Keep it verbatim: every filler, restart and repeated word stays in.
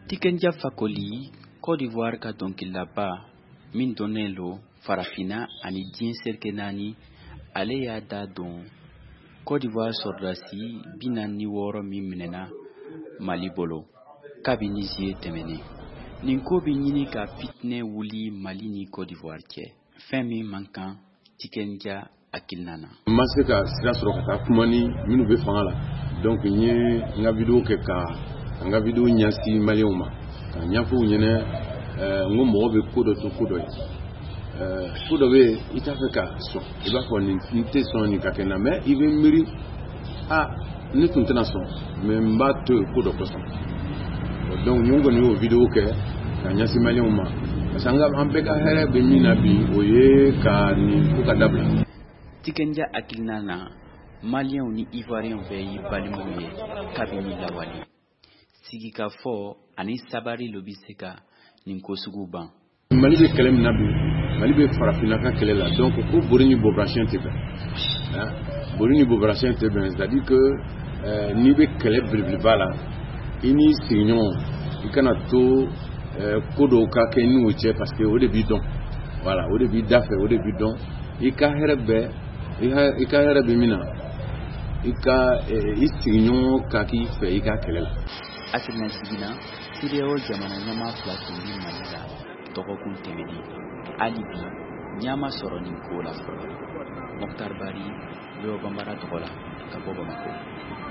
Tikenja Fakoli, Côte d'Ivoire ka dɔnkililaba min donnen lo farafina ani diɲɛ serike naani ale y'a da don Côte d'Ivoire sɔrɔdasi bi naani ni wɔɔrɔ min minɛna Mali bolo kabini ziye tɛmɛnen. Nin ko bi ɲini ka fitinɛ wuli Mali ni Côte d'Ivoire cɛ. Fɛn min man kan Tikenja hakilina na. Ma se ka sira sɔrɔ ka taa kuma ni minnu bɛ fanga la. Donc n ye n ka video kɛ ka n ka video ɲɛsin maliyɛnw ma ka ɲɛfɔ u ɲɛna n ko mɔgɔ bɛ ko dɔ to ko dɔ ye. Ko dɔ bɛ yen i t'a fɛ ka sɔn i b'a fɔ nin n tɛ sɔn nin ka kɛ n na mais i bɛ miiri ah ne tun tɛna sɔn mais n b'a to yen ko dɔ kosɔn. Donc n kɔni y'o video kɛ ka ɲɛsin maliyɛnw ma parce que an bɛɛ ka hɛrɛ bɛ min na bi o ye ka nin ko ka dabila. Tikenja hakilina na Maliyɛnw ni Ivoiriyɛnw bɛɛ y'i balimaw ye kabini lawale. Sigikafɔ ani sabari lo bɛ se ka nin ko sugu ban. Mali bɛ kɛlɛ min na bi Mali bɛ farafinna ka kɛlɛ la donc ko bori ni bobarasiyɛn tɛ bɛn bori ni bobarasiyɛn tɛ bɛn c'est à dire que n'i bɛ kɛlɛ belebeleba la i n'i sigiɲɔgɔn i kana to ko dɔw ka kɛ n'o cɛ parce que o de b'i dɔn voilà o de b'i da fɛ o de b'i dɔn i ka hɛrɛ bɛɛ i ka hɛrɛ bɛ min na i ka i sigiɲɔgɔn ka k'i fɛ i ka kɛlɛ la. Hakilina sigina C D A O jamana ɲɛmaa fila tun bɛ Mali la dɔgɔkun tɛmɛnen hali bi ɲɛma sɔrɔ nin ko la fɔlɔ. Mokhtar Bari, Léo Bambara tɔgɔ la ka bɔ Bamako.